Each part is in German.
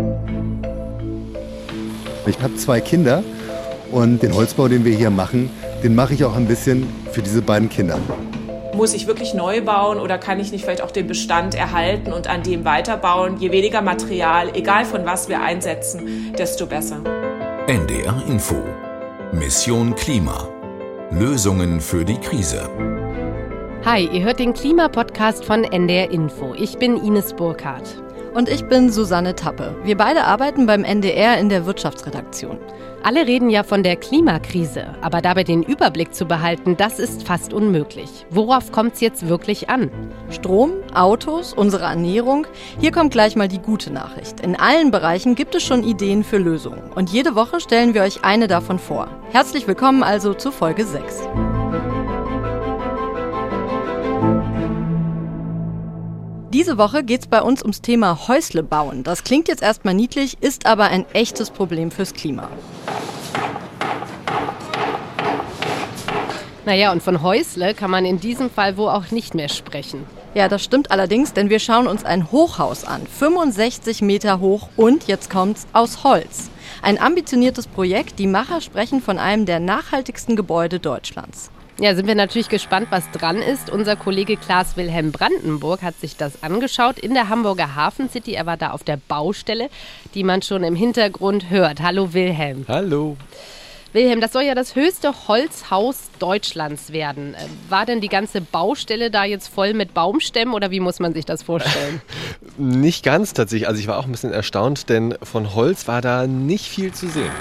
Ich habe 2 Kinder und den Holzbau, den wir hier machen, den mache ich auch ein bisschen für diese beiden Kinder. Muss ich wirklich neu bauen oder kann ich nicht vielleicht auch den Bestand erhalten und an dem weiterbauen? Je weniger Material, egal von was wir einsetzen, desto besser. NDR Info. Mission Klima. Lösungen für die Krise. Hi, ihr hört den Klimapodcast von NDR Info. Ich bin Ines Burkhardt. Und ich bin Susanne Tappe. Wir beide arbeiten beim NDR in der Wirtschaftsredaktion. Alle reden ja von der Klimakrise, aber dabei den Überblick zu behalten, das ist fast unmöglich. Worauf kommt es jetzt wirklich an? Strom, Autos, unsere Ernährung. Hier kommt gleich mal die gute Nachricht. In allen Bereichen gibt es schon Ideen für Lösungen. Und jede Woche stellen wir euch eine davon vor. Herzlich willkommen also zu Folge 6. Diese Woche geht es bei uns ums Thema Häusle bauen. Das klingt jetzt erstmal niedlich, ist aber ein echtes Problem fürs Klima. Naja, und von Häusle kann man in diesem Fall wohl auch nicht mehr sprechen. Ja, das stimmt allerdings, denn wir schauen uns ein Hochhaus an. 65 Meter hoch und, jetzt kommt's, aus Holz. Ein ambitioniertes Projekt, die Macher sprechen von einem der nachhaltigsten Gebäude Deutschlands. Ja, sind wir natürlich gespannt, was dran ist. Unser Kollege Klaas Wilhelm Brandenburg hat sich das angeschaut in der Hamburger Hafen City. Er war da auf der Baustelle, die man schon im Hintergrund hört. Hallo Wilhelm. Hallo. Wilhelm, das soll ja das höchste Holzhaus Deutschlands werden. War denn die ganze Baustelle da jetzt voll mit Baumstämmen oder wie muss man sich das vorstellen? Nicht ganz tatsächlich. Also ich war auch ein bisschen erstaunt, denn von Holz war da nicht viel zu sehen.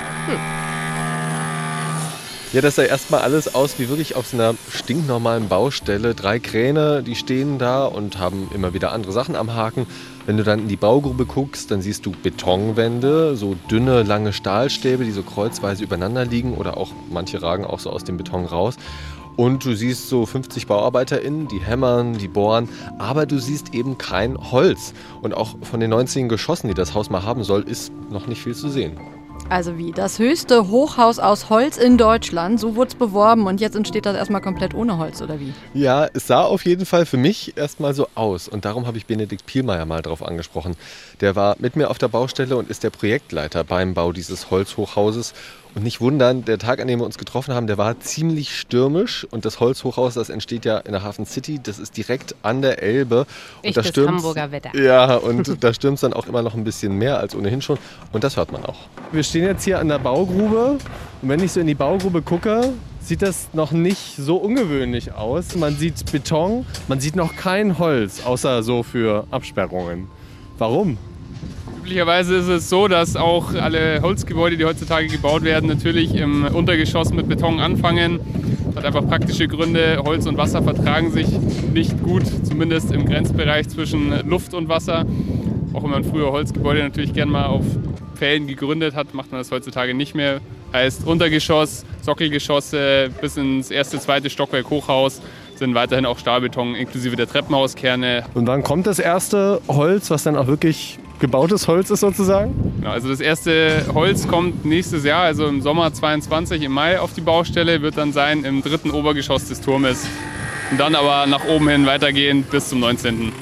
Ja, das sah erstmal alles aus wie wirklich auf so einer stinknormalen Baustelle. 3 Kräne, die stehen da und haben immer wieder andere Sachen am Haken. Wenn du dann in die Baugrube guckst, dann siehst du Betonwände, so dünne, lange Stahlstäbe, die so kreuzweise übereinander liegen oder auch manche ragen auch so aus dem Beton raus. Und du siehst so 50 BauarbeiterInnen, die hämmern, die bohren, aber du siehst eben kein Holz. Und auch von den 19 Geschossen, die das Haus mal haben soll, ist noch nicht viel zu sehen. Also wie, das höchste Hochhaus aus Holz in Deutschland, so wurde es beworben und jetzt entsteht das erstmal komplett ohne Holz, oder wie? Ja, es sah auf jeden Fall für mich erstmal so aus und darum habe ich Benedikt Pielmeier mal drauf angesprochen. Der war mit mir auf der Baustelle und ist der Projektleiter beim Bau dieses Holzhochhauses. Und nicht wundern, der Tag, an dem wir uns getroffen haben, der war ziemlich stürmisch. Und das Holzhochhaus, das entsteht ja in der Hafen City, das ist direkt an der Elbe. Und echtes Hamburger Wetter. Ja, und da stürmt es dann auch immer noch ein bisschen mehr als ohnehin schon. Und das hört man auch. Wir stehen jetzt hier an der Baugrube. Und wenn ich so in die Baugrube gucke, sieht das noch nicht so ungewöhnlich aus. Man sieht Beton, man sieht noch kein Holz, außer so für Absperrungen. Warum? Üblicherweise ist es so, dass auch alle Holzgebäude, die heutzutage gebaut werden, natürlich im Untergeschoss mit Beton anfangen. Das hat einfach praktische Gründe. Holz und Wasser vertragen sich nicht gut, zumindest im Grenzbereich zwischen Luft und Wasser. Auch wenn man früher Holzgebäude natürlich gern mal auf Pfählen gegründet hat, macht man das heutzutage nicht mehr. Heißt Untergeschoss, Sockelgeschosse bis ins erste, zweite Stockwerk Hochhaus sind weiterhin auch Stahlbeton inklusive der Treppenhauskerne. Und wann kommt das erste Holz, was dann auch wirklich gebautes Holz ist sozusagen? Genau, also das erste Holz kommt nächstes Jahr, also im Sommer 22 im Mai auf die Baustelle, wird dann sein im 3. Obergeschoss des Turmes. Und dann aber nach oben hin weitergehen bis zum 19.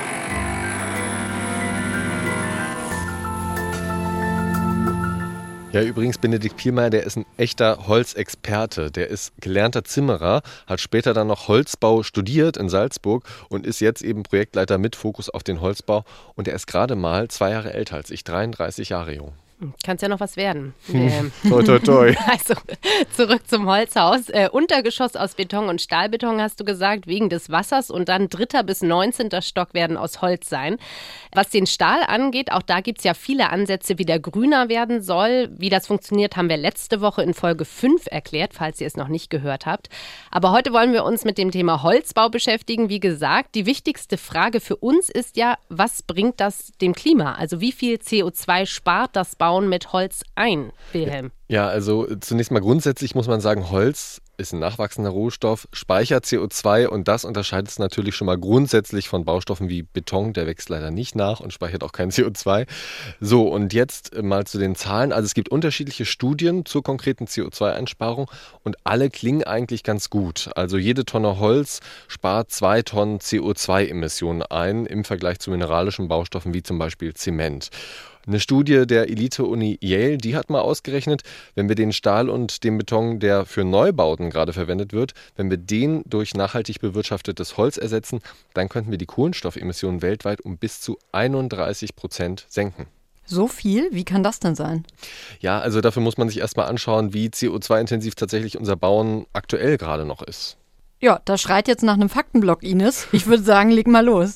Ja, übrigens, Benedikt Pielmeier, der ist ein echter Holzexperte. Der ist gelernter Zimmerer, hat später dann noch Holzbau studiert in Salzburg und ist jetzt eben Projektleiter mit Fokus auf den Holzbau. Und er ist gerade mal 2 Jahre älter als ich, 33 Jahre jung. Kann es ja noch was werden. Toi, toi, toi. Also zurück zum Holzhaus. Untergeschoss aus Beton und Stahlbeton, hast du gesagt, wegen des Wassers. Und dann 3. bis 19. Stock werden aus Holz sein. Was den Stahl angeht, auch da gibt es ja viele Ansätze, wie der grüner werden soll. Wie das funktioniert, haben wir letzte Woche in Folge 5 erklärt, falls ihr es noch nicht gehört habt. Aber heute wollen wir uns mit dem Thema Holzbau beschäftigen. Wie gesagt, die wichtigste Frage für uns ist ja, was bringt das dem Klima? Also wie viel CO2 spart das Bauen mit Holz ein, Wilhelm? Ja, also zunächst mal grundsätzlich muss man sagen, Holz ist ein nachwachsender Rohstoff, speichert CO2 und das unterscheidet es natürlich schon mal grundsätzlich von Baustoffen wie Beton, der wächst leider nicht nach und speichert auch kein CO2. So, und jetzt mal zu den Zahlen. Also es gibt unterschiedliche Studien zur konkreten CO2-Einsparung und alle klingen eigentlich ganz gut. Also jede Tonne Holz spart 2 Tonnen CO2-Emissionen ein im Vergleich zu mineralischen Baustoffen wie zum Beispiel Zement. Eine Studie der Elite-Uni Yale, die hat mal ausgerechnet, wenn wir den Stahl und den Beton, der für Neubauten gerade verwendet wird, wenn wir den durch nachhaltig bewirtschaftetes Holz ersetzen, dann könnten wir die Kohlenstoffemissionen weltweit um bis zu 31% senken. So viel? Wie kann das denn sein? Ja, also dafür muss man sich erstmal anschauen, wie CO2-intensiv tatsächlich unser Bauen aktuell gerade noch ist. Ja, das schreit jetzt nach einem Faktenblock, Ines. Ich würde sagen, leg mal los.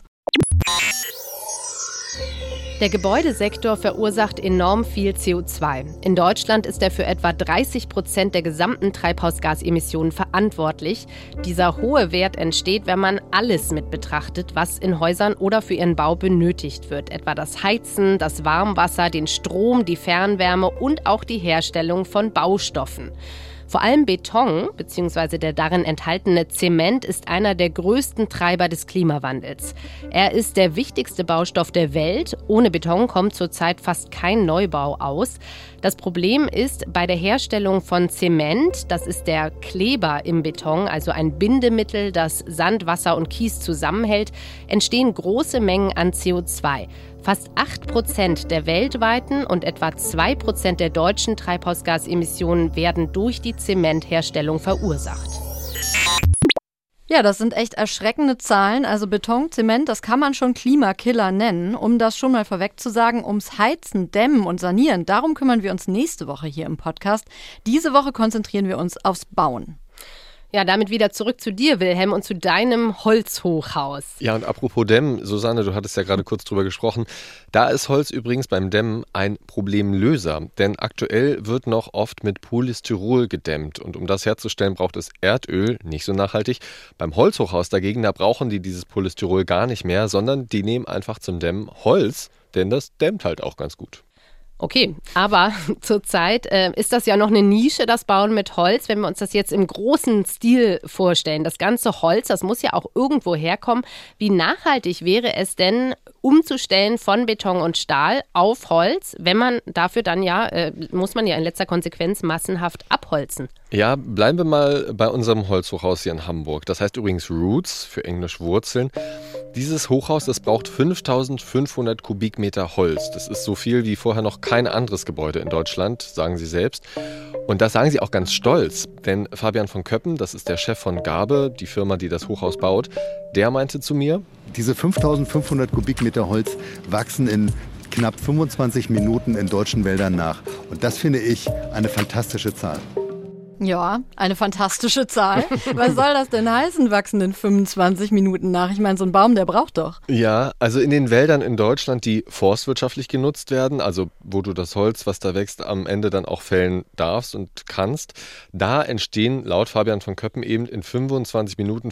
Der Gebäudesektor verursacht enorm viel CO2. In Deutschland ist er für etwa 30% der gesamten Treibhausgasemissionen verantwortlich. Dieser hohe Wert entsteht, wenn man alles mit betrachtet, was in Häusern oder für ihren Bau benötigt wird. Etwa das Heizen, das Warmwasser, den Strom, die Fernwärme und auch die Herstellung von Baustoffen. Vor allem Beton bzw. der darin enthaltene Zement ist einer der größten Treiber des Klimawandels. Er ist der wichtigste Baustoff der Welt. Ohne Beton kommt zurzeit fast kein Neubau aus. Das Problem ist, bei der Herstellung von Zement, das ist der Kleber im Beton, also ein Bindemittel, das Sand, Wasser und Kies zusammenhält, entstehen große Mengen an CO2. Fast 8% der weltweiten und etwa 2% der deutschen Treibhausgasemissionen werden durch die Zementherstellung verursacht. Ja, das sind echt erschreckende Zahlen. Also Beton, Zement, das kann man schon Klimakiller nennen. Um das schon mal vorweg zu sagen, ums Heizen, Dämmen und Sanieren, darum kümmern wir uns nächste Woche hier im Podcast. Diese Woche konzentrieren wir uns aufs Bauen. Ja, damit wieder zurück zu dir, Wilhelm, und zu deinem Holzhochhaus. Ja, und apropos Dämmen, Susanne, du hattest ja gerade kurz drüber gesprochen. Da ist Holz übrigens beim Dämmen ein Problemlöser. Denn aktuell wird noch oft mit Polystyrol gedämmt. Und um das herzustellen, braucht es Erdöl, nicht so nachhaltig. Beim Holzhochhaus dagegen, da brauchen die dieses Polystyrol gar nicht mehr, sondern die nehmen einfach zum Dämmen Holz, denn das dämmt halt auch ganz gut. Okay, aber zurzeit ist das ja noch eine Nische, das Bauen mit Holz. Wenn wir uns das jetzt im großen Stil vorstellen, das ganze Holz, das muss ja auch irgendwo herkommen. Wie nachhaltig wäre es denn, umzustellen von Beton und Stahl auf Holz, wenn man dafür dann muss man ja in letzter Konsequenz massenhaft abholzen? Ja, bleiben wir mal bei unserem Holzhochhaus hier in Hamburg. Das heißt übrigens Roots, für Englisch Wurzeln. Dieses Hochhaus, das braucht 5.500 Kubikmeter Holz. Das ist so viel wie vorher noch kein anderes Gebäude in Deutschland, sagen sie selbst. Und das sagen sie auch ganz stolz. Denn Fabian von Köppen, das ist der Chef von Garbe, die Firma, die das Hochhaus baut, der meinte zu mir: Diese 5.500 Kubikmeter Holz wachsen in knapp 25 Minuten in deutschen Wäldern nach. Und das finde ich eine fantastische Zahl. Ja, eine fantastische Zahl. Was soll das denn heißen, wachsen in 25 Minuten nach? Ich meine, so ein Baum, der braucht doch. Ja, also in den Wäldern in Deutschland, die forstwirtschaftlich genutzt werden, also wo du das Holz, was da wächst, am Ende dann auch fällen darfst und kannst, da entstehen laut Fabian von Köppen eben in 25 Minuten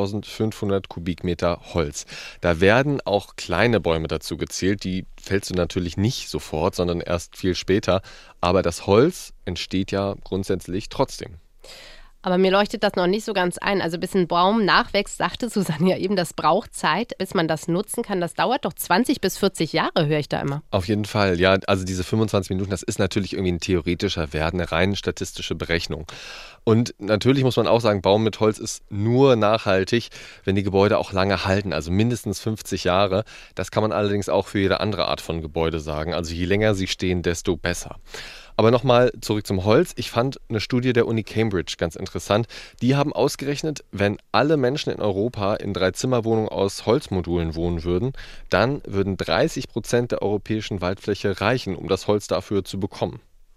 5.500 Kubikmeter Holz. Da werden auch kleine Bäume dazu gezählt, die fällst du natürlich nicht sofort, sondern erst viel später. Aber das Holz entsteht ja grundsätzlich trotzdem. Aber mir leuchtet das noch nicht so ganz ein. Also bis ein Baum nachwächst, sagte Susanne ja eben, das braucht Zeit, bis man das nutzen kann. Das dauert doch 20 bis 40 Jahre, höre ich da immer. Auf jeden Fall, ja. Also diese 25 Minuten, das ist natürlich irgendwie ein theoretischer Wert, eine rein statistische Berechnung. Und natürlich muss man auch sagen, Bauen mit Holz ist nur nachhaltig, wenn die Gebäude auch lange halten, also mindestens 50 Jahre. Das kann man allerdings auch für jede andere Art von Gebäude sagen. Also je länger sie stehen, desto besser. Aber nochmal zurück zum Holz. Ich fand eine Studie der Uni Cambridge ganz interessant. Die haben ausgerechnet, wenn alle Menschen in Europa in 3-Zimmer-Wohnungen aus Holzmodulen wohnen würden, dann würden 30% der europäischen Waldfläche reichen, um das Holz dafür zu bekommen.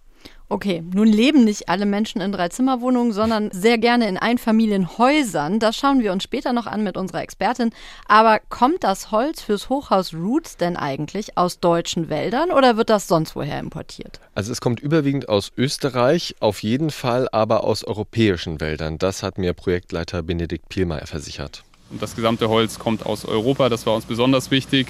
Okay, nun leben nicht alle Menschen in 3-Zimmer-Wohnungen, sondern sehr gerne in Einfamilienhäusern. Das schauen wir uns später noch an mit unserer Expertin. Aber kommt das Holz fürs Hochhaus Roots denn eigentlich aus deutschen Wäldern oder wird das sonst woher importiert? Also es kommt überwiegend aus Österreich, auf jeden Fall aber aus europäischen Wäldern. Das hat mir Projektleiter Benedikt Pielmeier versichert. Und das gesamte Holz kommt aus Europa, das war uns besonders wichtig,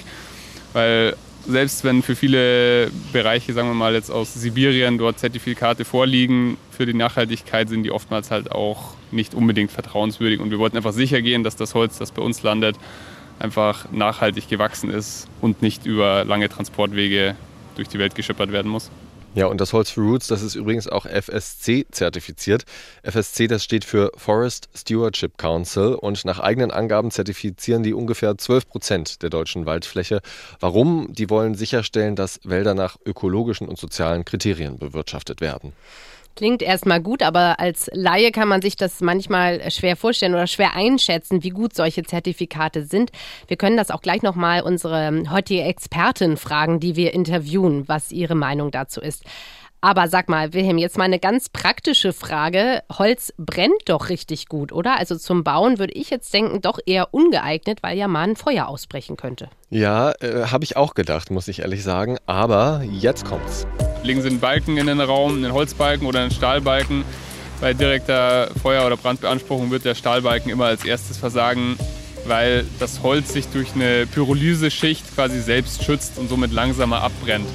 weil selbst wenn für viele Bereiche, sagen wir mal jetzt aus Sibirien, dort Zertifikate vorliegen, für die Nachhaltigkeit sind die oftmals halt auch nicht unbedingt vertrauenswürdig. Und wir wollten einfach sicher gehen, dass das Holz, das bei uns landet, einfach nachhaltig gewachsen ist und nicht über lange Transportwege durch die Welt geschippert werden muss. Ja, und das Holz für Roots, das ist übrigens auch FSC-zertifiziert. FSC, das steht für Forest Stewardship Council und nach eigenen Angaben zertifizieren die ungefähr 12% der deutschen Waldfläche. Warum? Die wollen sicherstellen, dass Wälder nach ökologischen und sozialen Kriterien bewirtschaftet werden. Klingt erstmal gut, aber als Laie kann man sich das manchmal schwer vorstellen oder schwer einschätzen, wie gut solche Zertifikate sind. Wir können das auch gleich nochmal unsere heutige Expertin fragen, die wir interviewen, was ihre Meinung dazu ist. Aber sag mal, Wilhelm, jetzt mal eine ganz praktische Frage. Holz brennt doch richtig gut, oder? Also zum Bauen würde ich jetzt denken, doch eher ungeeignet, weil ja mal ein Feuer ausbrechen könnte. Ja, habe ich auch gedacht, muss ich ehrlich sagen. Aber jetzt kommt's. Legen Sie einen Balken in den Raum, einen Holzbalken oder einen Stahlbalken. Bei direkter Feuer- oder Brandbeanspruchung wird der Stahlbalken immer als erstes versagen, weil das Holz sich durch eine Pyrolyseschicht quasi selbst schützt und somit langsamer abbrennt.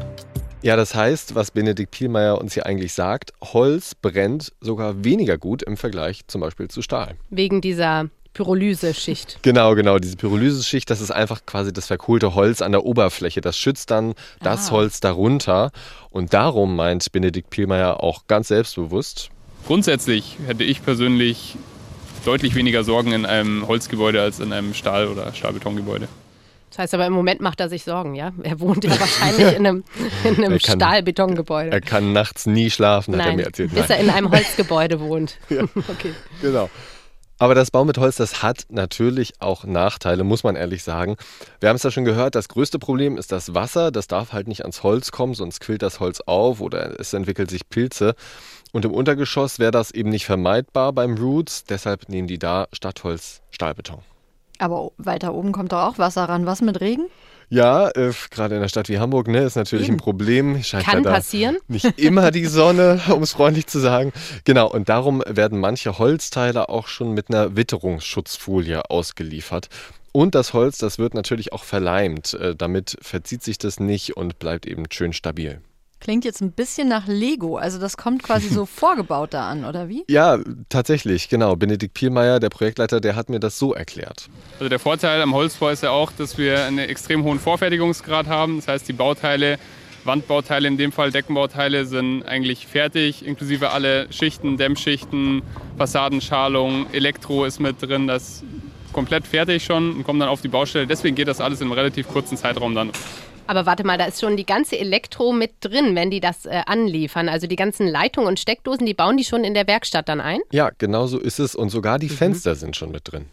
Ja, das heißt, was Benedikt Pielmeier uns hier eigentlich sagt, Holz brennt sogar weniger gut im Vergleich zum Beispiel zu Stahl. Wegen dieser Pyrolyseschicht. Genau, diese Pyrolyseschicht, das ist einfach quasi das verkohlte Holz an der Oberfläche. Das schützt dann das Holz darunter. Und darum meint Benedikt Pielmeier auch ganz selbstbewusst: Grundsätzlich hätte ich persönlich deutlich weniger Sorgen in einem Holzgebäude als in einem Stahl- oder Stahlbetongebäude. Das heißt aber, im Moment macht er sich Sorgen, ja? Er wohnt ja wahrscheinlich in einem Stahlbetongebäude. Er kann nachts nie schlafen, hat er mir erzählt. Bis er in einem Holzgebäude wohnt. Ja. Okay. Genau. Aber das Bauen mit Holz, das hat natürlich auch Nachteile, muss man ehrlich sagen. Wir haben es ja schon gehört, das größte Problem ist das Wasser. Das darf halt nicht ans Holz kommen, sonst quillt das Holz auf oder es entwickelt sich Pilze. Und im Untergeschoss wäre das eben nicht vermeidbar beim Roots. Deshalb nehmen die da statt Holz Stahlbeton. Aber weiter oben kommt doch auch Wasser ran. Was mit Regen? Ja, gerade in einer Stadt wie Hamburg, ne, ist natürlich ein Problem. Kann passieren. Nicht immer die Sonne, um es freundlich zu sagen. Genau, und darum werden manche Holzteile auch schon mit einer Witterungsschutzfolie ausgeliefert. Und das Holz, das wird natürlich auch verleimt. Damit verzieht sich das nicht und bleibt eben schön stabil. Klingt jetzt ein bisschen nach Lego, also das kommt quasi so vorgebaut da an, oder wie? Ja, tatsächlich, genau. Benedikt Pielmeier, der Projektleiter, der hat mir das so erklärt. Also der Vorteil am Holzbau ist ja auch, dass wir einen extrem hohen Vorfertigungsgrad haben. Das heißt, die Bauteile, Wandbauteile, in dem Fall Deckenbauteile, sind eigentlich fertig, inklusive alle Schichten, Dämmschichten, Fassadenschalung, Elektro ist mit drin, das ist komplett fertig schon und kommt dann auf die Baustelle. Deswegen geht das alles in einem relativ kurzen Zeitraum dann. Aber warte mal, da ist schon die ganze Elektro mit drin, wenn die das anliefern. Also die ganzen Leitungen und Steckdosen, die bauen die schon in der Werkstatt dann ein? Ja, genau so ist es. Und sogar die Fenster sind schon mit drin.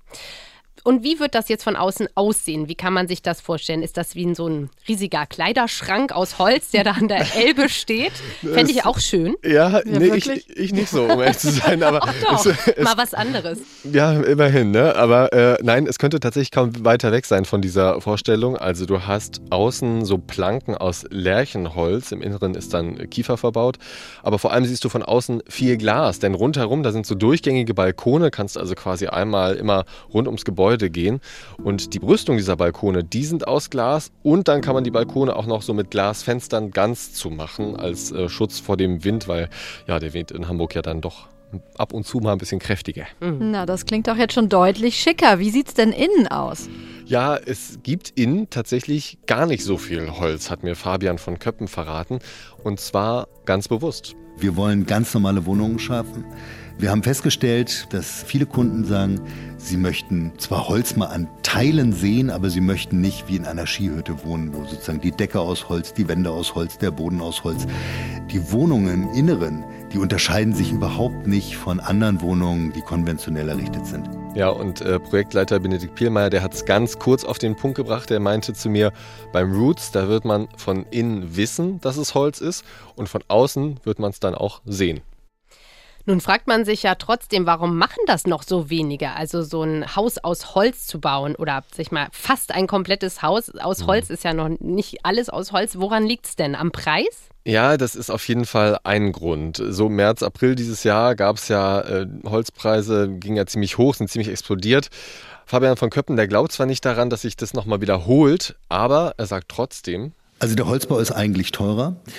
Und wie wird das jetzt von außen aussehen? Wie kann man sich das vorstellen? Ist das wie so ein riesiger Kleiderschrank aus Holz, der da an der Elbe steht? Fände ich auch schön. Ja, nee, ich nicht so, um ehrlich zu sein. Aber doch, mal was anderes. Ja, immerhin, ne? Aber nein, es könnte tatsächlich kaum weiter weg sein von dieser Vorstellung. Also du hast außen so Planken aus Lärchenholz, im Inneren ist dann Kiefer verbaut. Aber vor allem siehst du von außen viel Glas, denn rundherum, da sind so durchgängige Balkone, kannst also quasi einmal immer rund ums Gebäude gehen. Und die Brüstung dieser Balkone, die sind aus Glas und dann kann man die Balkone auch noch so mit Glasfenstern ganz zumachen als Schutz vor dem Wind, weil ja der Wind in Hamburg ja dann doch ab und zu mal ein bisschen kräftiger. Na, das klingt doch jetzt schon deutlich schicker. Wie sieht's denn innen aus? Ja, es gibt innen tatsächlich gar nicht so viel Holz, hat mir Fabian von Köppen verraten. Und zwar ganz bewusst. Wir wollen ganz normale Wohnungen schaffen. Wir haben festgestellt, dass viele Kunden sagen, sie möchten zwar Holz mal an Teilen sehen, aber sie möchten nicht wie in einer Skihütte wohnen, wo sozusagen die Decke aus Holz, die Wände aus Holz, der Boden aus Holz. Die Wohnungen im Inneren, die unterscheiden sich überhaupt nicht von anderen Wohnungen, die konventionell errichtet sind. Ja, und Projektleiter Benedikt Pielmeier, der hat es ganz kurz auf den Punkt gebracht. Der meinte zu mir, beim Roots, da wird man von innen wissen, dass es Holz ist und von außen wird man es dann auch sehen. Nun fragt man sich ja trotzdem, warum machen das noch so wenige? Also so ein Haus aus Holz zu bauen oder sag mal fast ein komplettes Haus aus Holz ist ja noch nicht alles aus Holz. Woran liegt es denn? Am Preis? Ja, das ist auf jeden Fall ein Grund. So März, April dieses Jahr gab es ja Holzpreise, gingen ja ziemlich hoch, sind ziemlich explodiert. Fabian von Köppen, der glaubt zwar nicht daran, dass sich das nochmal wiederholt, aber er sagt trotzdem: Also der Holzbau ist eigentlich teurer.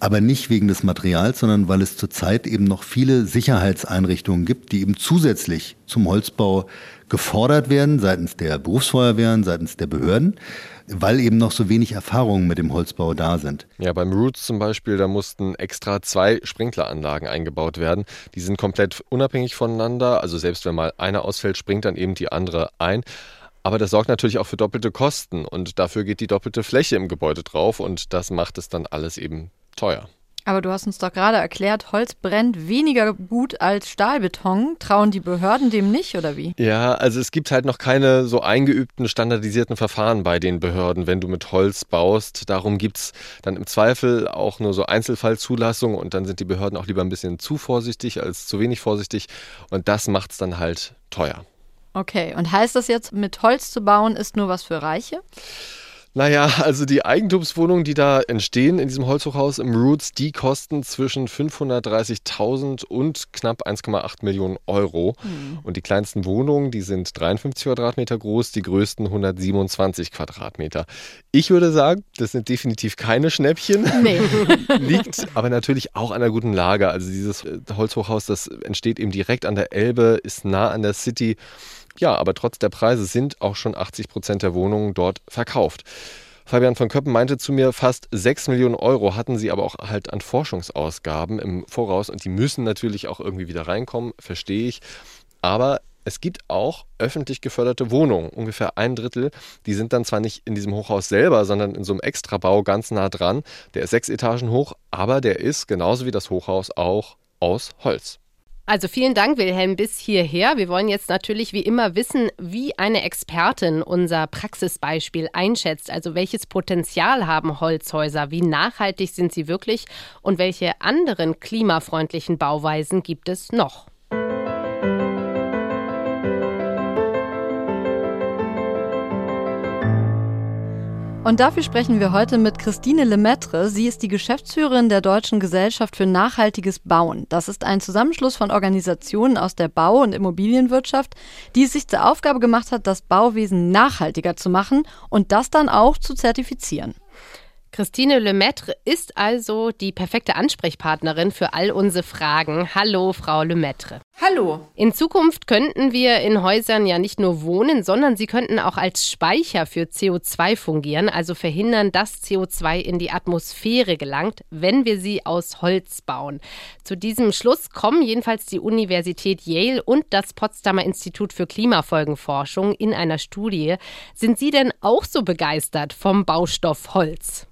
aber nicht wegen des Materials, sondern weil es zurzeit eben noch viele Sicherheitseinrichtungen gibt, die eben zusätzlich zum Holzbau gefordert werden, seitens der Berufsfeuerwehren, seitens der Behörden, weil eben noch so wenig Erfahrungen mit dem Holzbau da sind. Ja, beim Roots zum Beispiel, da mussten extra 2 Sprinkleranlagen eingebaut werden. Die sind komplett unabhängig voneinander, also selbst wenn mal eine ausfällt, springt dann eben die andere ein. Aber das sorgt natürlich auch für doppelte Kosten und dafür geht die doppelte Fläche im Gebäude drauf und das macht es dann alles eben teuer. Aber du hast uns doch gerade erklärt, Holz brennt weniger gut als Stahlbeton. Trauen die Behörden dem nicht, oder wie? Ja, also es gibt halt noch keine so eingeübten, standardisierten Verfahren bei den Behörden, wenn du mit Holz baust. Darum gibt's dann im Zweifel auch nur so Einzelfallzulassungen und dann sind die Behörden auch lieber ein bisschen zu vorsichtig als zu wenig vorsichtig und das macht's dann halt teuer. Okay, und heißt das jetzt, mit Holz zu bauen, ist nur was für Reiche? Naja, also die Eigentumswohnungen, die da entstehen in diesem Holzhochhaus im Roots, die kosten zwischen 530.000 und knapp 1,8 Millionen Euro. Und die kleinsten Wohnungen, die sind 53 Quadratmeter groß, die größten 127 Quadratmeter. Ich würde sagen, das sind definitiv keine Schnäppchen. Nee. Liegt aber natürlich auch an der guten Lage. Also dieses Holzhochhaus, das entsteht eben direkt an der Elbe, ist nah an der City. Ja, aber trotz der Preise sind auch schon 80% der Wohnungen dort verkauft. Fabian von Köppen meinte zu mir, fast 6 Millionen Euro hatten sie aber auch halt an Forschungsausgaben im Voraus und die müssen natürlich auch irgendwie wieder reinkommen, verstehe ich. Aber es gibt auch öffentlich geförderte Wohnungen, ungefähr 1/3. Die sind dann zwar nicht in diesem Hochhaus selber, sondern in so einem Extrabau ganz nah dran. Der ist 6 Etagen hoch, aber der ist genauso wie das Hochhaus auch aus Holz. Also vielen Dank, Wilhelm, bis hierher. Wir wollen jetzt natürlich wie immer wissen, wie eine Expertin unser Praxisbeispiel einschätzt. Also welches Potenzial haben Holzhäuser, wie nachhaltig sind sie wirklich und welche anderen klimafreundlichen Bauweisen gibt es noch? Und dafür sprechen wir heute mit Christine Lemaitre. Sie ist die Geschäftsführerin der Deutschen Gesellschaft für nachhaltiges Bauen. Das ist ein Zusammenschluss von Organisationen aus der Bau- und Immobilienwirtschaft, die es sich zur Aufgabe gemacht hat, das Bauwesen nachhaltiger zu machen und das dann auch zu zertifizieren. Christine Lemaitre ist also die perfekte Ansprechpartnerin für all unsere Fragen. Hallo, Frau Lemaitre. Hallo. In Zukunft könnten wir in Häusern ja nicht nur wohnen, sondern sie könnten auch als Speicher für CO2 fungieren, also verhindern, dass CO2 in die Atmosphäre gelangt, wenn wir sie aus Holz bauen. Zu diesem Schluss kommen jedenfalls die Universität Yale und das Potsdamer Institut für Klimafolgenforschung in einer Studie. Sind Sie denn auch so begeistert vom Baustoff Holz?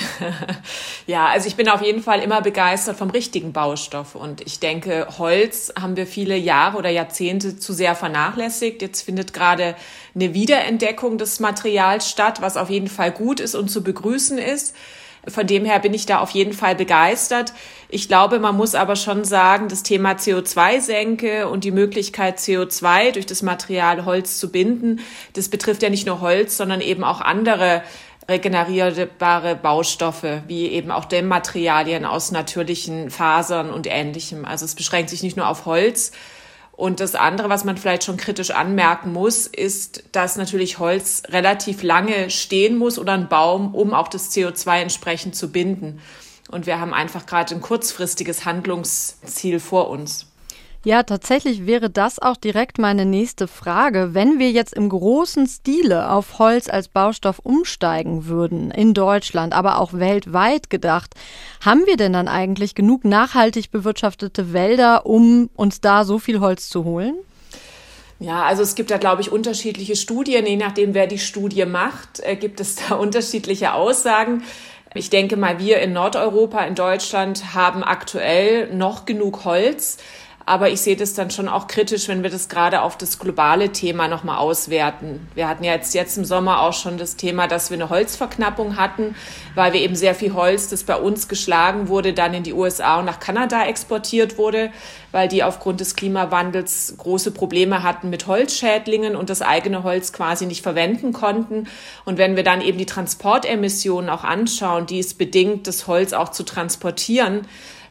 Ja, also ich bin auf jeden Fall immer begeistert vom richtigen Baustoff und ich denke, Holz haben wir viele Jahre oder Jahrzehnte zu sehr vernachlässigt. Jetzt findet gerade eine Wiederentdeckung des Materials statt, was auf jeden Fall gut ist und zu begrüßen ist. Von dem her bin ich da auf jeden Fall begeistert. Ich glaube, man muss aber schon sagen, das Thema CO2-Senke und die Möglichkeit, CO2 durch das Material Holz zu binden, das betrifft ja nicht nur Holz, sondern eben auch andere regenerierbare Baustoffe, wie eben auch Dämmmaterialien aus natürlichen Fasern und Ähnlichem. Also es beschränkt sich nicht nur auf Holz. Und das andere, was man vielleicht schon kritisch anmerken muss, ist, dass natürlich Holz relativ lange stehen muss oder ein Baum, um auch das CO2 entsprechend zu binden. Und wir haben einfach gerade ein kurzfristiges Handlungsziel vor uns. Ja, tatsächlich wäre das auch direkt meine nächste Frage. Wenn wir jetzt im großen Stile auf Holz als Baustoff umsteigen würden, in Deutschland, aber auch weltweit gedacht, haben wir denn dann eigentlich genug nachhaltig bewirtschaftete Wälder, um uns da so viel Holz zu holen? Ja, also es gibt da, glaube ich, unterschiedliche Studien. Je nachdem, wer die Studie macht, gibt es da unterschiedliche Aussagen. Ich denke mal, wir in Nordeuropa, in Deutschland, haben aktuell noch genug Holz. Aber ich sehe das dann schon auch kritisch, wenn wir das gerade auf das globale Thema nochmal auswerten. Wir hatten ja jetzt im Sommer auch schon das Thema, dass wir eine Holzverknappung hatten, weil wir eben sehr viel Holz, das bei uns geschlagen wurde, dann in die USA und nach Kanada exportiert wurde, weil die aufgrund des Klimawandels große Probleme hatten mit Holzschädlingen und das eigene Holz quasi nicht verwenden konnten. Und wenn wir dann eben die Transportemissionen auch anschauen, die es bedingt, das Holz auch zu transportieren,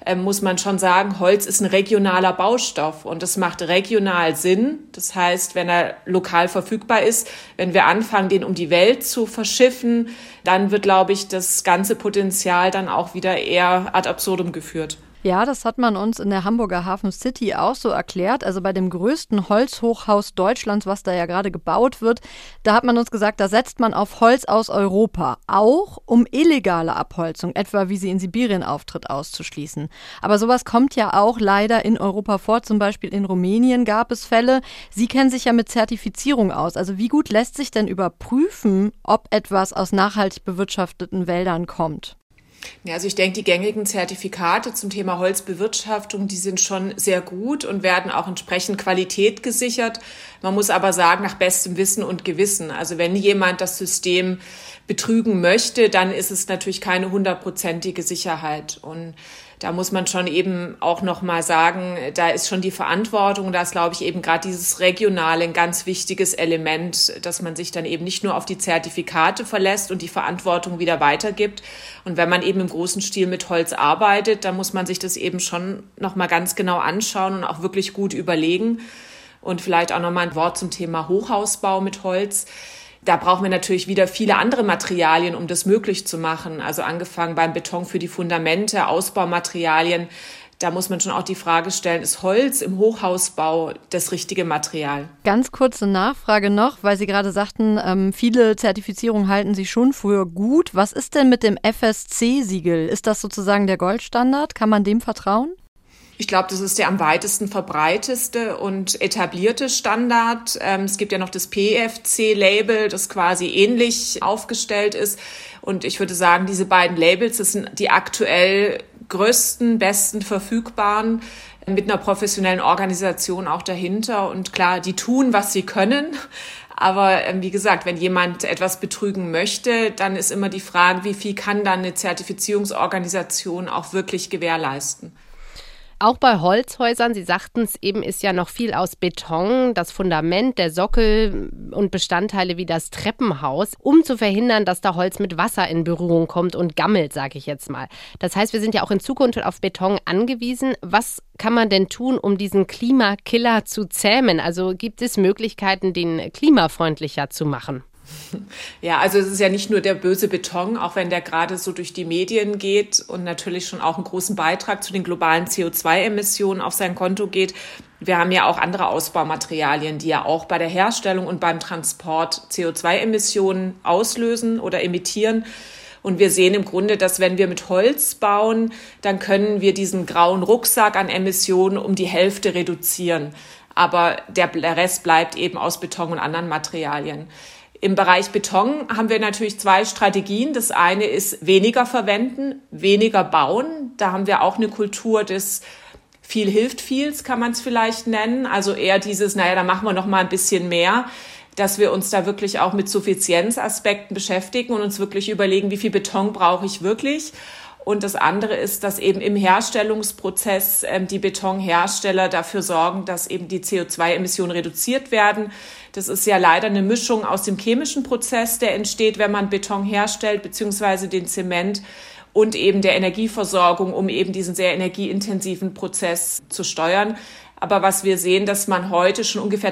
muss man schon sagen, Holz ist ein regionaler Baustoff und es macht regional Sinn. Das heißt, wenn er lokal verfügbar ist, wenn wir anfangen, den um die Welt zu verschiffen, dann wird, glaube ich, das ganze Potenzial dann auch wieder eher ad absurdum geführt. Ja, das hat man uns in der Hamburger Hafen City auch so erklärt. Also bei dem größten Holzhochhaus Deutschlands, was da ja gerade gebaut wird, da hat man uns gesagt, da setzt man auf Holz aus Europa, auch um illegale Abholzung, etwa wie sie in Sibirien auftritt, auszuschließen. Aber sowas kommt ja auch leider in Europa vor, zum Beispiel in Rumänien gab es Fälle. Sie kennen sich ja mit Zertifizierung aus. Also wie gut lässt sich denn überprüfen, ob etwas aus nachhaltig bewirtschafteten Wäldern kommt? Ja, also ich denke, die gängigen Zertifikate zum Thema Holzbewirtschaftung, die sind schon sehr gut und werden auch entsprechend Qualität gesichert. Man muss aber sagen, nach bestem Wissen und Gewissen. Also wenn jemand das System betrügen möchte, dann ist es natürlich keine 100%ige Sicherheit. Und da muss man schon eben auch noch mal sagen, da ist schon die Verantwortung, da ist, glaube ich, eben gerade dieses Regionale ein ganz wichtiges Element, dass man sich dann eben nicht nur auf die Zertifikate verlässt und die Verantwortung wieder weitergibt. Und wenn man eben im großen Stil mit Holz arbeitet, dann muss man sich das eben schon noch mal ganz genau anschauen und auch wirklich gut überlegen. Und vielleicht auch noch mal ein Wort zum Thema Hochhausbau mit Holz. Da brauchen wir natürlich wieder viele andere Materialien, um das möglich zu machen. Also angefangen beim Beton für die Fundamente, Ausbaumaterialien. Da muss man schon auch die Frage stellen, ist Holz im Hochhausbau das richtige Material? Ganz kurze Nachfrage noch, weil Sie gerade sagten, viele Zertifizierungen halten Sie schon für gut. Was ist denn mit dem FSC-Siegel? Ist das sozusagen der Goldstandard? Kann man dem vertrauen? Ich glaube, das ist der am weitesten verbreiteste und etablierte Standard. Es gibt ja noch das PEFC-Label, das quasi ähnlich aufgestellt ist. Und ich würde sagen, diese beiden Labels, das sind die aktuell größten, besten verfügbaren, mit einer professionellen Organisation auch dahinter. Und klar, die tun, was sie können. Aber wie gesagt, wenn jemand etwas betrügen möchte, dann ist immer die Frage, wie viel kann dann eine Zertifizierungsorganisation auch wirklich gewährleisten. Auch bei Holzhäusern, Sie sagten es eben, ist ja noch viel aus Beton, das Fundament, der Sockel und Bestandteile wie das Treppenhaus, um zu verhindern, dass da Holz mit Wasser in Berührung kommt und gammelt, sage ich jetzt mal. Das heißt, wir sind ja auch in Zukunft auf Beton angewiesen. Was kann man denn tun, um diesen Klimakiller zu zähmen? Also gibt es Möglichkeiten, den klimafreundlicher zu machen? Ja, also es ist ja nicht nur der böse Beton, auch wenn der gerade so durch die Medien geht und natürlich schon auch einen großen Beitrag zu den globalen CO2-Emissionen auf sein Konto geht. Wir haben ja auch andere Ausbaumaterialien, die ja auch bei der Herstellung und beim Transport CO2-Emissionen auslösen oder emittieren. Und wir sehen im Grunde, dass wenn wir mit Holz bauen, dann können wir diesen grauen Rucksack an Emissionen um die Hälfte reduzieren. Aber der Rest bleibt eben aus Beton und anderen Materialien. Im Bereich Beton haben wir natürlich zwei Strategien. Das eine ist weniger verwenden, weniger bauen. Da haben wir auch eine Kultur des viel hilft viels, kann man es vielleicht nennen. Also eher dieses, da machen wir noch mal ein bisschen mehr, dass wir uns da wirklich auch mit Suffizienzaspekten beschäftigen und uns wirklich überlegen, wie viel Beton brauche ich wirklich. Und das andere ist, dass eben im Herstellungsprozess die Betonhersteller dafür sorgen, dass eben die CO2-Emissionen reduziert werden. Das ist ja leider eine Mischung aus dem chemischen Prozess, der entsteht, wenn man Beton herstellt, beziehungsweise den Zement und eben der Energieversorgung, um eben diesen sehr energieintensiven Prozess zu steuern. Aber was wir sehen, dass man heute schon ungefähr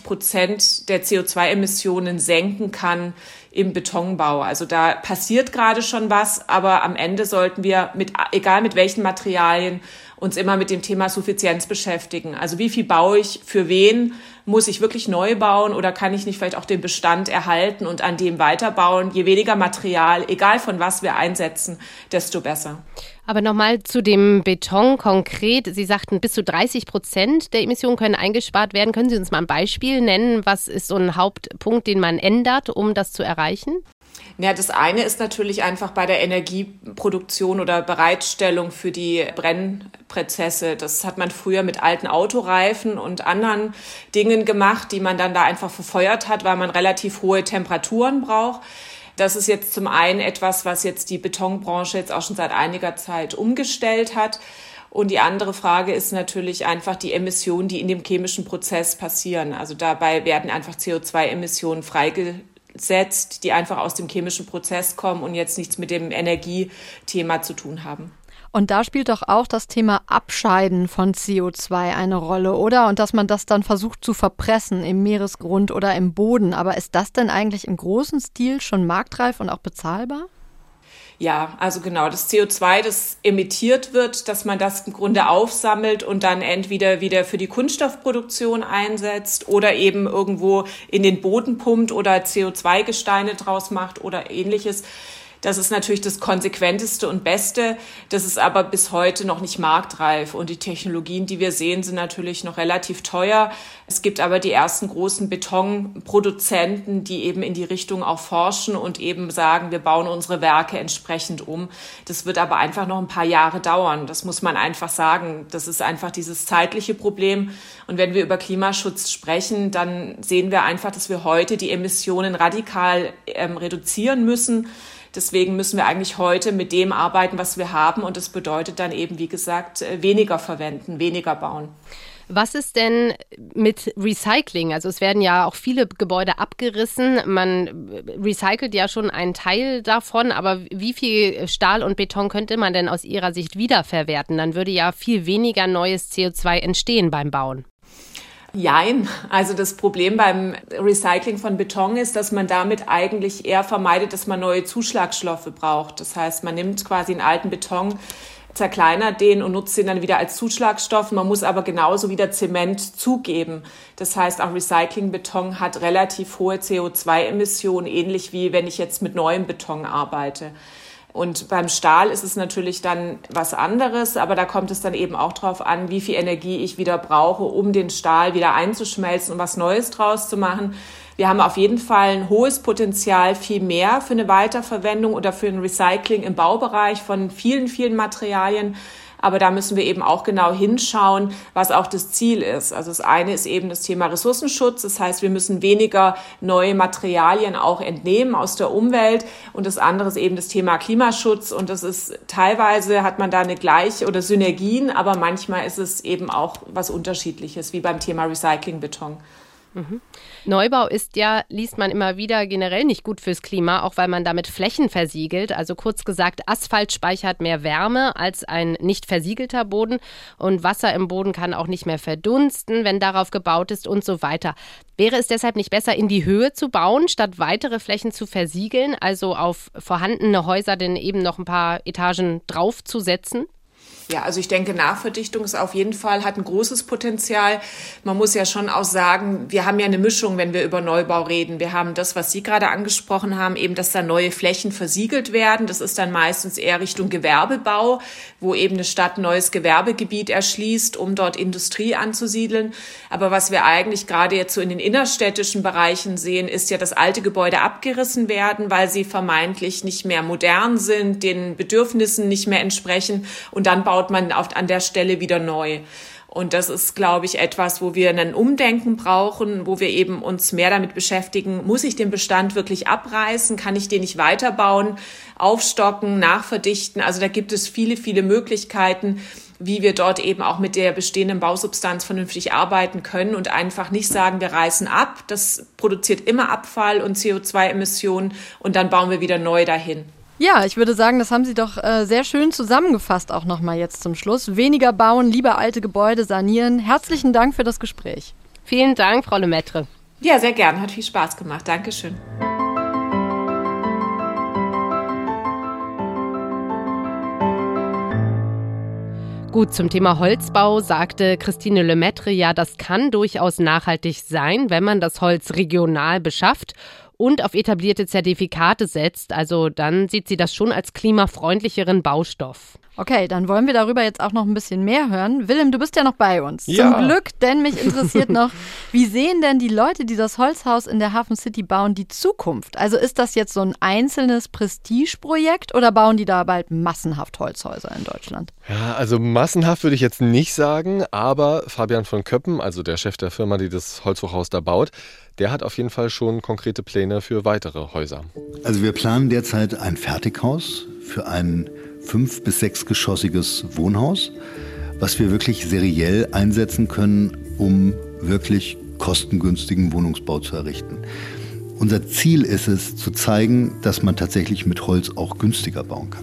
30% der CO2-Emissionen senken kann im Betonbau. Also da passiert gerade schon was, aber am Ende sollten wir, egal mit welchen Materialien, uns immer mit dem Thema Suffizienz beschäftigen. Also wie viel baue ich für wen? Muss ich wirklich neu bauen oder kann ich nicht vielleicht auch den Bestand erhalten und an dem weiterbauen? Je weniger Material, egal von was wir einsetzen, desto besser. Aber nochmal zu dem Beton konkret. Sie sagten, bis zu 30% der Emissionen können eingespart werden. Können Sie uns mal ein Beispiel nennen? Was ist so ein Hauptpunkt, den man ändert, um das zu erreichen? Ja, das eine ist natürlich einfach bei der Energieproduktion oder Bereitstellung für die Brennprozesse. Das hat man früher mit alten Autoreifen und anderen Dingen gemacht, die man dann da einfach verfeuert hat, weil man relativ hohe Temperaturen braucht. Das ist jetzt zum einen etwas, was jetzt die Betonbranche jetzt auch schon seit einiger Zeit umgestellt hat. Und die andere Frage ist natürlich einfach die Emissionen, die in dem chemischen Prozess passieren. Also dabei werden einfach CO2-Emissionen freigesetzt, die einfach aus dem chemischen Prozess kommen und jetzt nichts mit dem Energiethema zu tun haben. Und da spielt doch auch das Thema Abscheiden von CO2 eine Rolle, oder? Und dass man das dann versucht zu verpressen im Meeresgrund oder im Boden. Aber ist das denn eigentlich im großen Stil schon marktreif und auch bezahlbar? Ja, also genau, das CO2, das emittiert wird, dass man das im Grunde aufsammelt und dann entweder wieder für die Kunststoffproduktion einsetzt oder eben irgendwo in den Boden pumpt oder CO2-Gesteine draus macht oder ähnliches. Das ist natürlich das Konsequenteste und Beste. Das ist aber bis heute noch nicht marktreif. Und die Technologien, die wir sehen, sind natürlich noch relativ teuer. Es gibt aber die ersten großen Betonproduzenten, die eben in die Richtung auch forschen und eben sagen, wir bauen unsere Werke entsprechend um. Das wird aber einfach noch ein paar Jahre dauern. Das muss man einfach sagen. Das ist einfach dieses zeitliche Problem. Und wenn wir über Klimaschutz sprechen, dann sehen wir einfach, dass wir heute die Emissionen radikal reduzieren müssen. Deswegen müssen wir eigentlich heute mit dem arbeiten, was wir haben. Und das bedeutet dann eben, wie gesagt, weniger verwenden, weniger bauen. Was ist denn mit Recycling? Also es werden ja auch viele Gebäude abgerissen. Man recycelt ja schon einen Teil davon. Aber wie viel Stahl und Beton könnte man denn aus Ihrer Sicht wiederverwerten? Dann würde ja viel weniger neues CO2 entstehen beim Bauen. Jein. Also das Problem beim Recycling von Beton ist, dass man damit eigentlich eher vermeidet, dass man neue Zuschlagstoffe braucht. Das heißt, man nimmt quasi einen alten Beton, zerkleinert den und nutzt den dann wieder als Zuschlagstoff. Man muss aber genauso wieder Zement zugeben. Das heißt, auch Recyclingbeton hat relativ hohe CO2-Emissionen, ähnlich wie wenn ich jetzt mit neuem Beton arbeite. Und beim Stahl ist es natürlich dann was anderes, aber da kommt es dann eben auch drauf an, wie viel Energie ich wieder brauche, um den Stahl wieder einzuschmelzen und was Neues draus zu machen. Wir haben auf jeden Fall ein hohes Potenzial, viel mehr für eine Weiterverwendung oder für ein Recycling im Baubereich von vielen, vielen Materialien. Aber da müssen wir eben auch genau hinschauen, was auch das Ziel ist. Also das eine ist eben das Thema Ressourcenschutz. Das heißt, wir müssen weniger neue Materialien auch entnehmen aus der Umwelt. Und das andere ist eben das Thema Klimaschutz. Und das ist teilweise hat man da eine oder Synergien, aber manchmal ist es eben auch was Unterschiedliches, wie beim Thema Recyclingbeton. Mhm. Neubau ist ja, liest man immer wieder, generell nicht gut fürs Klima, auch weil man damit Flächen versiegelt. Also kurz gesagt, Asphalt speichert mehr Wärme als ein nicht versiegelter Boden und Wasser im Boden kann auch nicht mehr verdunsten, wenn darauf gebaut ist und so weiter. Wäre es deshalb nicht besser, in die Höhe zu bauen, statt weitere Flächen zu versiegeln, also auf vorhandene Häuser denn eben noch ein paar Etagen draufzusetzen? Ja, also ich denke, Nachverdichtung ist auf jeden Fall, hat ein großes Potenzial. Man muss ja schon auch sagen, wir haben ja eine Mischung, wenn wir über Neubau reden. Wir haben das, was Sie gerade angesprochen haben, eben, dass da neue Flächen versiegelt werden. Das ist dann meistens eher Richtung Gewerbebau, wo eben eine Stadt ein neues Gewerbegebiet erschließt, um dort Industrie anzusiedeln. Aber was wir eigentlich gerade jetzt so in den innerstädtischen Bereichen sehen, ist ja, dass alte Gebäude abgerissen werden, weil sie vermeintlich nicht mehr modern sind, den Bedürfnissen nicht mehr entsprechen. Und dann baut man an der Stelle wieder neu. Und das ist, glaube ich, etwas, wo wir ein Umdenken brauchen, wo wir eben uns mehr damit beschäftigen, muss ich den Bestand wirklich abreißen, kann ich den nicht weiterbauen, aufstocken, nachverdichten. Also da gibt es viele, viele Möglichkeiten, wie wir dort eben auch mit der bestehenden Bausubstanz vernünftig arbeiten können und einfach nicht sagen, wir reißen ab, das produziert immer Abfall und CO2-Emissionen und dann bauen wir wieder neu dahin. Ja, ich würde sagen, das haben Sie doch sehr schön zusammengefasst, auch nochmal jetzt zum Schluss. Weniger bauen, lieber alte Gebäude sanieren. Herzlichen Dank für das Gespräch. Vielen Dank, Frau Lemaitre. Ja, sehr gern. Hat viel Spaß gemacht. Dankeschön. Gut, zum Thema Holzbau sagte Christine Lemaitre, ja, das kann durchaus nachhaltig sein, wenn man das Holz regional beschafft und auf etablierte Zertifikate setzt. Also dann sieht sie das schon als klimafreundlicheren Baustoff. Okay, dann wollen wir darüber jetzt auch noch ein bisschen mehr hören. Willem, du bist ja noch bei uns. Ja. Zum Glück, denn mich interessiert noch, wie sehen denn die Leute, die das Holzhaus in der Hafen City bauen, die Zukunft? Also ist das jetzt so ein einzelnes Prestigeprojekt oder bauen die da bald massenhaft Holzhäuser in Deutschland? Ja, also massenhaft würde ich jetzt nicht sagen, aber Fabian von Köppen, also der Chef der Firma, die das Holzhochhaus da baut, der hat auf jeden Fall schon konkrete Pläne für weitere Häuser. Also wir planen derzeit ein Fertighaus für ein 5- bis 6-geschossiges Wohnhaus, was wir wirklich seriell einsetzen können, um wirklich kostengünstigen Wohnungsbau zu errichten. Unser Ziel ist es, zu zeigen, dass man tatsächlich mit Holz auch günstiger bauen kann.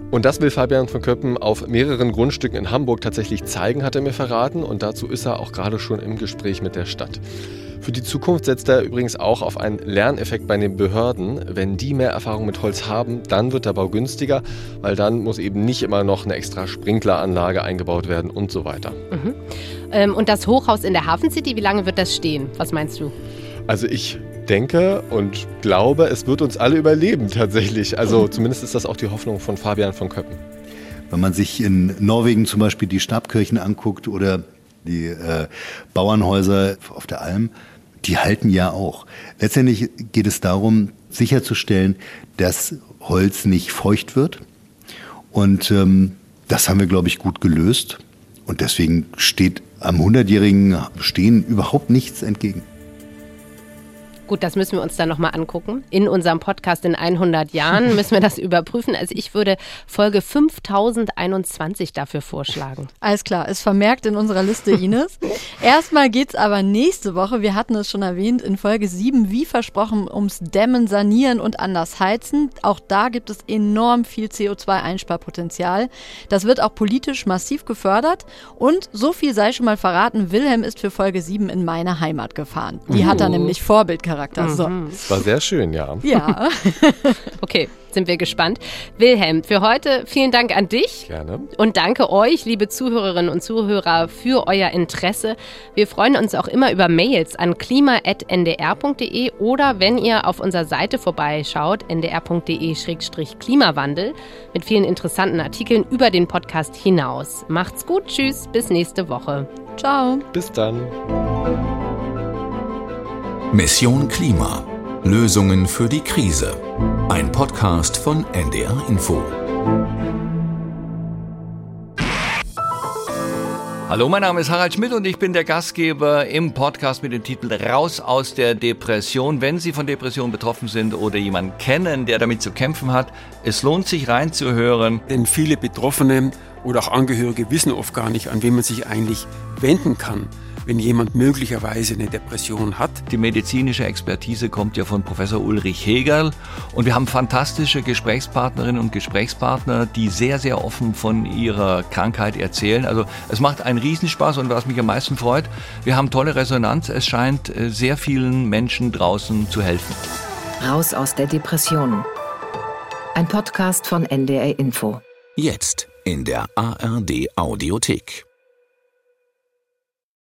Und das will Fabian von Köppen auf mehreren Grundstücken in Hamburg tatsächlich zeigen, hat er mir verraten. Und dazu ist er auch gerade schon im Gespräch mit der Stadt. Für die Zukunft setzt er übrigens auch auf einen Lerneffekt bei den Behörden. Wenn die mehr Erfahrung mit Holz haben, dann wird der Bau günstiger, weil dann muss eben nicht immer noch eine extra Sprinkleranlage eingebaut werden und so weiter. Und das Hochhaus in der Hafen City, wie lange wird das stehen? Was meinst du? Also ich denke und glaube, es wird uns alle überleben tatsächlich. Also zumindest ist das auch die Hoffnung von Fabian von Köppen. Wenn man sich in Norwegen zum Beispiel die Stabkirchen anguckt oder die Bauernhäuser auf der Alm, die halten ja auch. Letztendlich geht es darum, sicherzustellen, dass Holz nicht feucht wird. Und das haben wir, glaube ich, gut gelöst. Und deswegen steht am 100-jährigen Bestehen überhaupt nichts entgegen. Gut, das müssen wir uns dann nochmal angucken. In unserem Podcast in 100 Jahren müssen wir das überprüfen. Also ich würde Folge 5021 dafür vorschlagen. Alles klar, ist vermerkt in unserer Liste, Ines. Erstmal geht's aber nächste Woche, wir hatten es schon erwähnt, in Folge 7, wie versprochen, ums Dämmen, Sanieren und anders heizen. Auch da gibt es enorm viel CO2-Einsparpotenzial. Das wird auch politisch massiv gefördert. Und so viel sei schon mal verraten, Wilhelm ist für Folge 7 in meine Heimat gefahren. Die hat er nämlich Vorbildcharakter. So. Das war sehr schön, ja. Ja. Okay, sind wir gespannt. Wilhelm, für heute vielen Dank an dich. Gerne. Und danke euch, liebe Zuhörerinnen und Zuhörer, für euer Interesse. Wir freuen uns auch immer über Mails an klima@ndr.de oder wenn ihr auf unserer Seite vorbeischaut, ndr.de/klimawandel, mit vielen interessanten Artikeln über den Podcast hinaus. Macht's gut, tschüss, bis nächste Woche. Ciao. Bis dann. Mission Klima. Lösungen für die Krise. Ein Podcast von NDR Info. Hallo, mein Name ist Harald Schmidt und ich bin der Gastgeber im Podcast mit dem Titel Raus aus der Depression. Wenn Sie von Depressionen betroffen sind oder jemanden kennen, der damit zu kämpfen hat, es lohnt sich reinzuhören. Denn viele Betroffene oder auch Angehörige wissen oft gar nicht, an wen man sich eigentlich wenden kann, wenn jemand möglicherweise eine Depression hat. Die medizinische Expertise kommt ja von Professor Ulrich Hegerl und wir haben fantastische Gesprächspartnerinnen und Gesprächspartner, die sehr, sehr offen von ihrer Krankheit erzählen. Also es macht einen Riesenspaß und was mich am meisten freut, wir haben tolle Resonanz. Es scheint sehr vielen Menschen draußen zu helfen. Raus aus der Depression. Ein Podcast von NDR Info. Jetzt in der ARD Audiothek.